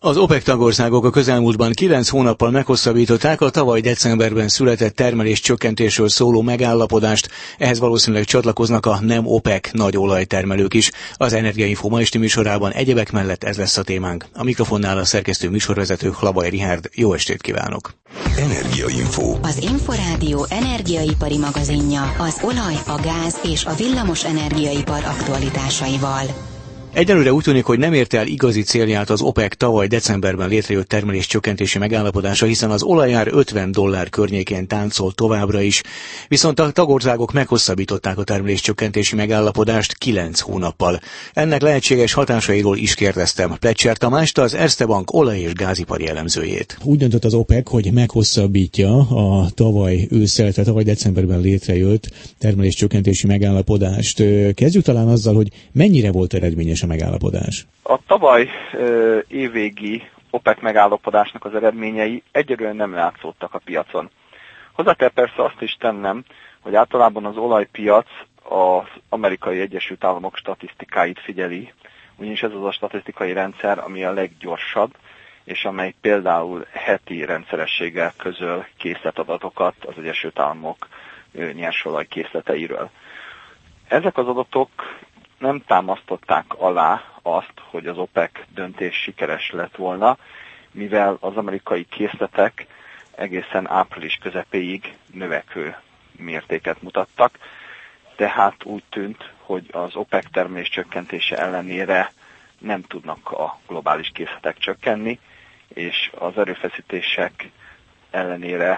Az OPEC tagországok a közelmúltban 9 hónappal meghosszabbították a tavaly decemberben született termelés csökkentésről szóló megállapodást, ehhez valószínűleg csatlakoznak a nem OPEC nagy olajtermelők is. Az Energiainfo ma esti műsorában egyebek mellett ez lesz a témánk. A mikrofonnál a szerkesztő műsorvezető Hlabay Richárd. Jó estét kívánok! Energiainfo. Az Inforádió energiaipari magazinja az olaj, a gáz és a villamos energiaipar aktualitásaival. Egyelőre úgy tűnik, hogy nem érte el igazi célját az OPEC tavaly decemberben létrejött termeléscsökkentési megállapodása, hiszen az olajár $50 környékén táncol továbbra is. Viszont a tagországok meghosszabbították a termeléscsökkentési megállapodást 9 hónappal. Ennek lehetséges hatásairól is kérdeztem Plecser Tamást, az Erste Bank olaj- és gázipari elemzőjét. Úgy döntött az OPEC, hogy meghosszabbítja a tavaly ősszel, tehát tavaly decemberben létrejött termeléscsökkentési megállapodást. Kezdjük talán azzal, hogy mennyire volt eredményes a megállapodás. A tavaly évvégi OPEC megállapodásnak az eredményei egyelőre nem látszódtak a piacon. Hozzá kell persze azt is tennem, hogy általában az olajpiac az Amerikai Egyesült Államok statisztikáit figyeli, ugyanis ez az a statisztikai rendszer, ami a leggyorsabb, és amely például heti rendszerességgel közöl készletadatokat az Egyesült Államok nyersolaj készleteiről. Ezek az adatok nem támasztották alá azt, hogy az OPEC döntés sikeres lett volna, mivel az amerikai készletek egészen április közepéig növekvő mértéket mutattak, tehát úgy tűnt, hogy az OPEC termelés csökkentése ellenére nem tudnak a globális készletek csökkenni, és az erőfeszítések ellenére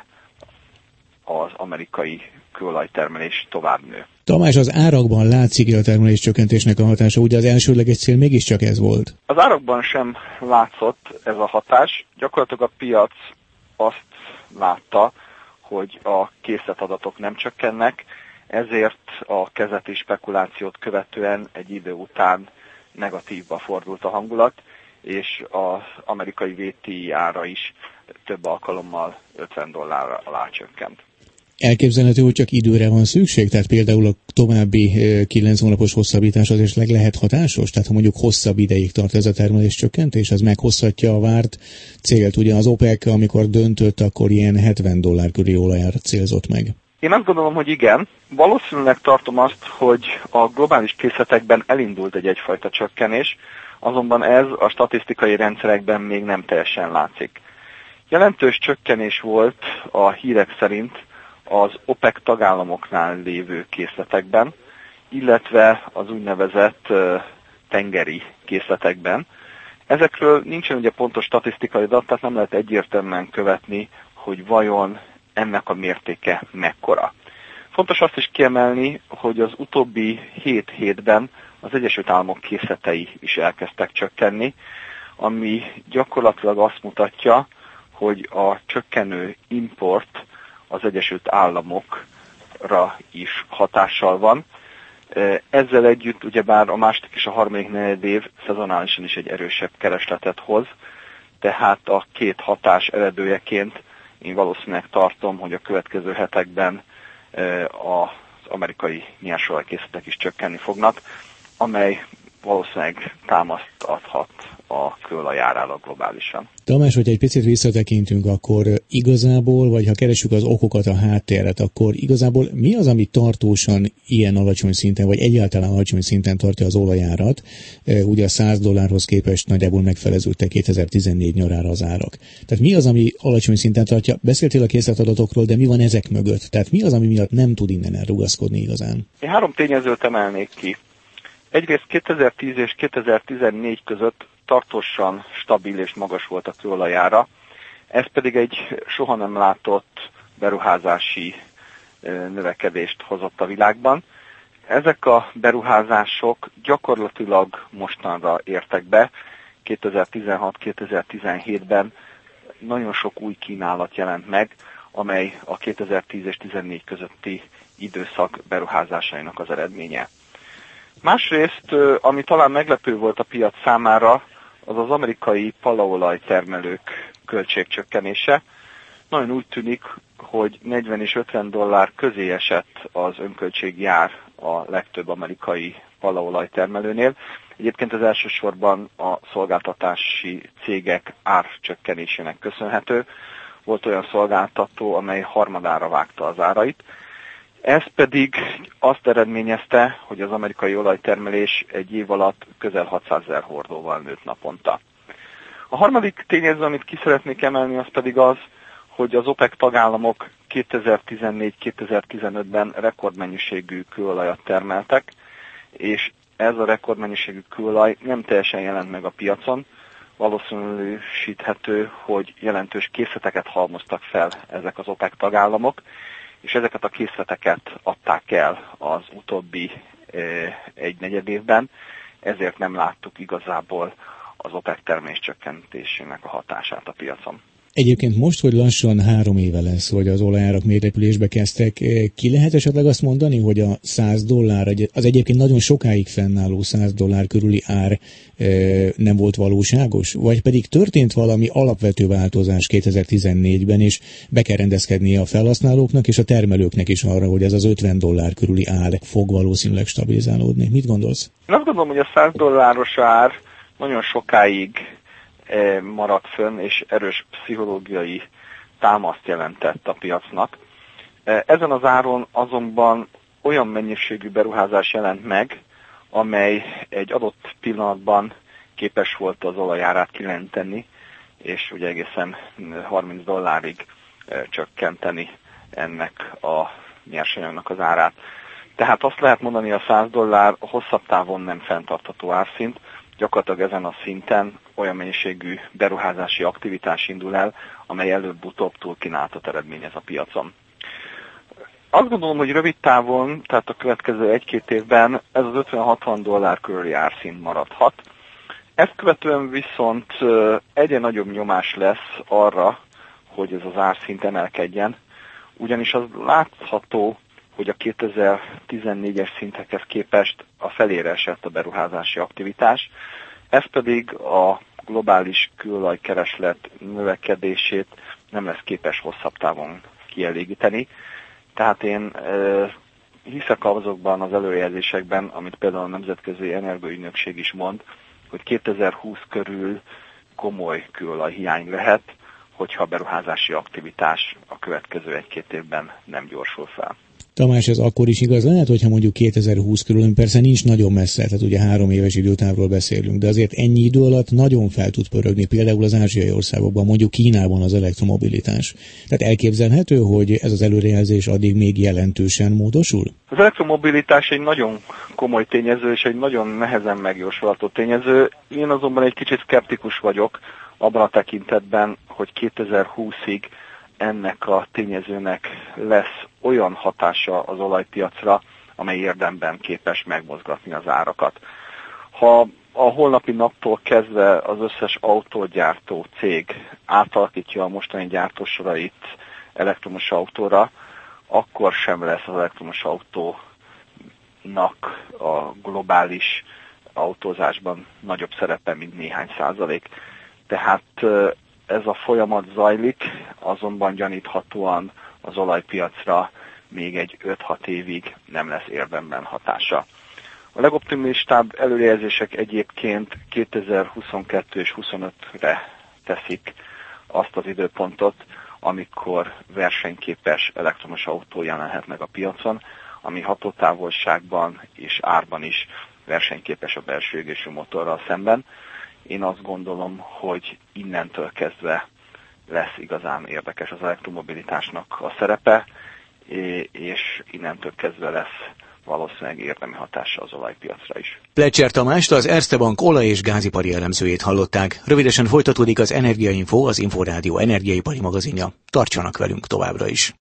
az amerikai kőolajtermelés tovább nő. Tamás, az árakban látszik a termelés csökkentésnek a hatása, ugye az elsődleges cél mégiscsak ez volt? Az árakban sem látszott ez a hatás. Gyakorlatilag a piac azt látta, hogy a készletadatok nem csökkennek, ezért a kezdeti spekulációt követően egy idő után negatívba fordult a hangulat, és az amerikai VTI ára is több alkalommal $50 alá csökkent. Elképzelhető, hogy csak időre van szükség? Tehát például a további 9 hónapos hosszabbítás az esetleg lehet hatásos? Tehát ha mondjuk hosszabb ideig tart ez a termelés csökkentés, az meghozhatja a várt célt. Ugye az OPEC, amikor döntött, akkor ilyen $70 körüli olajárat célzott meg. Én azt gondolom, hogy igen. Valószínűleg tartom azt, hogy a globális készletekben elindult egyfajta csökkenés, azonban ez a statisztikai rendszerekben még nem teljesen látszik. Jelentős csökkenés volt a hírek szerint az OPEC tagállamoknál lévő készletekben, illetve az úgynevezett tengeri készletekben. Ezekről nincsen ugye pontos statisztikai adat, tehát nem lehet egyértelműen követni, hogy vajon ennek a mértéke mekkora. Fontos azt is kiemelni, hogy az utóbbi 7 hétben az Egyesült Államok készletei is elkezdtek csökkenni, ami gyakorlatilag azt mutatja, hogy a csökkenő import az Egyesült Államokra is hatással van. Ezzel együtt ugyebár a második és a harmadik negyedév szezonálisan is egy erősebb keresletet hoz, tehát a két hatás eredőjeként én valószínűleg tartom, hogy a következő hetekben az amerikai nyersolajkészletek is csökkenni fognak, amely valószínűleg támaszt adhat a kőolaj árára globálisan. Tamás, hogyha egy picit visszatekintünk, akkor igazából, vagy ha keresjük az okokat, a hátteret, akkor igazából mi az, ami tartósan ilyen alacsony szinten, vagy egyáltalán alacsony szinten tartja az olajárat? Ugye a $100 képest nagyjából megfeleződtek 2014 nyarára az árak. Tehát mi az, ami alacsony szinten tartja? Beszéltél a készletadatokról, de mi van ezek mögött? Tehát mi az, ami miatt nem tud innen elrugaszkodni igazán? Én 3 tényezőt emelnék ki. Egyrészt 2010 és 2014 között tartósan stabil és magas volt a kőolajára, ez pedig egy soha nem látott beruházási növekedést hozott a világban. Ezek a beruházások gyakorlatilag mostanra értek be. 2016-2017-ben nagyon sok új kínálat jelent meg, amely a 2010 és 2014 közötti időszak beruházásainak az eredménye. Másrészt, ami talán meglepő volt a piac számára, az az amerikai palaolaj termelők költségcsökkenése. Nagyon úgy tűnik, hogy 40 és $50 közé esett az önköltségi ár a legtöbb amerikai palaolaj termelőnél. Egyébként ez elsősorban a szolgáltatási cégek árcsökkenésének köszönhető. Volt olyan szolgáltató, amely harmadára vágta az árait. Ez pedig azt eredményezte, hogy az amerikai olajtermelés egy év alatt közel 600 000 hordóval nőtt naponta. A harmadik tényező, amit ki szeretnék emelni, az pedig az, hogy az OPEC tagállamok 2014-2015-ben rekordmennyiségű kőolajat termeltek, és ez a rekordmennyiségű kőolaj nem teljesen jelent meg a piacon. Valószínűsíthető, hogy jelentős készleteket halmoztak fel ezek az OPEC tagállamok, és ezeket a készleteket adták el az utóbbi egy negyed évben, ezért nem láttuk igazából az OPEC termelés csökkentésének a hatását a piacon. Egyébként most, hogy lassan 3 éve lesz, hogy az olajárak mérrepülésbe kezdtek, ki lehet esetleg azt mondani, hogy a $100, az egyébként nagyon sokáig fennálló $100 körüli ár nem volt valóságos? Vagy pedig történt valami alapvető változás 2014-ben, és be kell rendezkednie a felhasználóknak és a termelőknek is arra, hogy ez az $50 körüli ár fog valószínűleg stabilizálódni? Mit gondolsz? Én azt gondolom, hogy a $100 ár nagyon sokáig maradt fönn, és erős pszichológiai támaszt jelentett a piacnak. Ezen az áron azonban olyan mennyiségű beruházás jelent meg, amely egy adott pillanatban képes volt az olajárát kilenteni, és ugye egészen $30 csökkenteni ennek a nyersanyagnak az árát. Tehát azt lehet mondani, a $100 hosszabb távon nem fenntartható árszint, gyakorlatilag ezen a szinten olyan mennyiségű beruházási aktivitás indul el, amely előbb-utóbb túlkínálatot eredményez a piacon. Azt gondolom, hogy rövid távon, tehát a következő 1-2 évben ez az $50-60 körüli árszint maradhat. Ezt követően viszont egyre nagyobb nyomás lesz arra, hogy ez az árszint emelkedjen, ugyanis az látható, hogy a 2014-es szintekhez képest a felére esett a beruházási aktivitás, ez pedig a globális kőolajkereslet növekedését nem lesz képes hosszabb távon kielégíteni. Tehát én hiszek azokban az előjelzésekben, amit például a Nemzetközi Energiaügynökség is mond, hogy 2020 körül komoly kőolajhiány lehet, hogyha a beruházási aktivitás a következő 1-2 évben nem gyorsul fel. Tamás, ez akkor is igaz lehet, hogyha mondjuk 2020 körül, persze nincs nagyon messze, tehát ugye 3 éves időtávról beszélünk, de azért ennyi idő alatt nagyon fel tud pörögni, például az ázsiai országokban, mondjuk Kínában az elektromobilitás. Tehát elképzelhető, hogy ez az előrejelzés addig még jelentősen módosul? Az elektromobilitás egy nagyon komoly tényező, és egy nagyon nehezen megjósolható tényező. Én azonban egy kicsit szkeptikus vagyok abban a tekintetben, hogy 2020-ig ennek a tényezőnek lesz olyan hatása az olajpiacra, amely érdemben képes megmozgatni az árakat. Ha a holnapi naptól kezdve az összes autógyártó cég átalakítja a mostani gyártósorait elektromos autóra, akkor sem lesz az elektromos autónak a globális autózásban nagyobb szerepe, mint néhány százalék. Tehát ez a folyamat zajlik, azonban gyaníthatóan az olajpiacra még egy 5-6 évig nem lesz érdemben hatása. A legoptimistább előrejelzések egyébként 2022 és 2025-re teszik azt az időpontot, amikor versenyképes elektromos autó jelenhet meg a piacon, ami hatótávolságban és árban is versenyképes a belső égésű motorral szemben. Én azt gondolom, hogy innentől kezdve lesz igazán érdekes az elektromobilitásnak a szerepe, és innentől kezdve lesz valószínűleg érdemi hatása az olajpiacra is. Plecser Tamást, az Erste Bank olaj- és gázipari elemzőjét hallották. Rövidesen folytatódik az Energiainfo, az Inforádió energiaipari magazinja. Tartsanak velünk továbbra is!